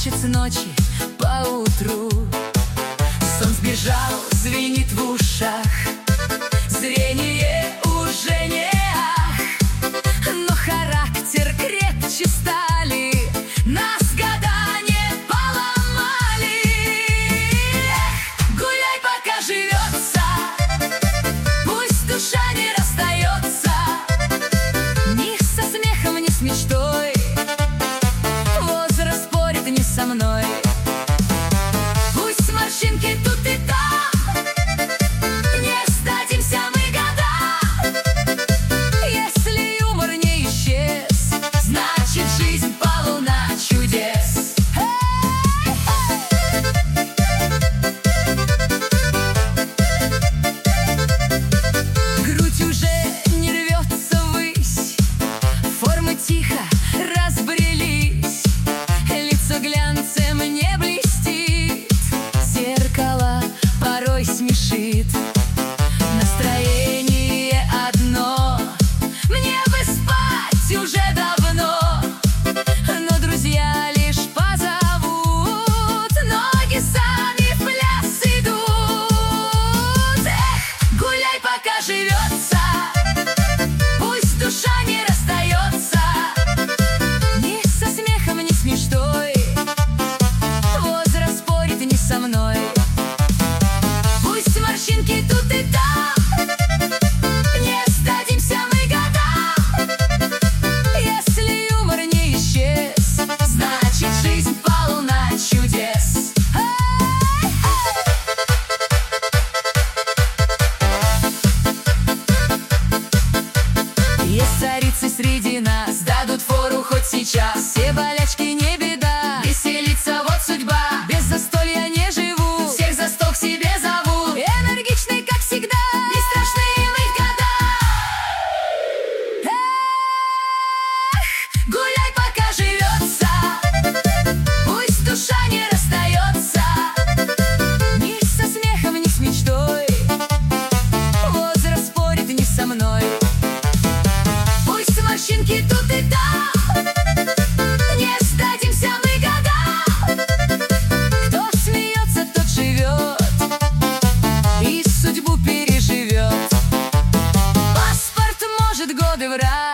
плачет с ночи поутру. Сон сбежал, звенит в ушах, зрение уже не ах, но характер крепче стали, нас года не поломали. Гуляй, пока живется, пусть душа не расстается, ни со смехом, ни с мечтой, возраст спорит не со мной. Пусть морщинки тут и там, не сдадимся мы годам. Если юмор не исчез, значит жизнь полна чудес. Грудь уже не рвется ввысь, формы тихо разбрелись, лицо глянцем не блестит, зеркало порой смешит. Настроение одно, мне бы спать уже давно, но друзья лишь позовут, ноги сами в пляс идут. Эх, гуляй, пока живется, пусть душа не расстается, ни со смехом, ни с мечтой, возраст спорит не со мной. Пусть морщинки тут и там, не сдадимся мы годам. Если юмор не исчез, значит жизнь полна чудес. Есть царицы среди нас, дадут фору хоть сейчас. Все болячки не беда, веселиться вот судьба. Без застолья не живу, всех за стол к себе зову. Энергичный, как всегда, не страшны им их года. Эх, гуляй, пока живется, пусть душа не расстается, ни со смехом, ни с мечтой, возраст спорит не со мной. Пусть морщинки тут и там, не сдадимся мы годам. Кто смеется, тот живет и судьбу переживет. Паспорт может годы врать,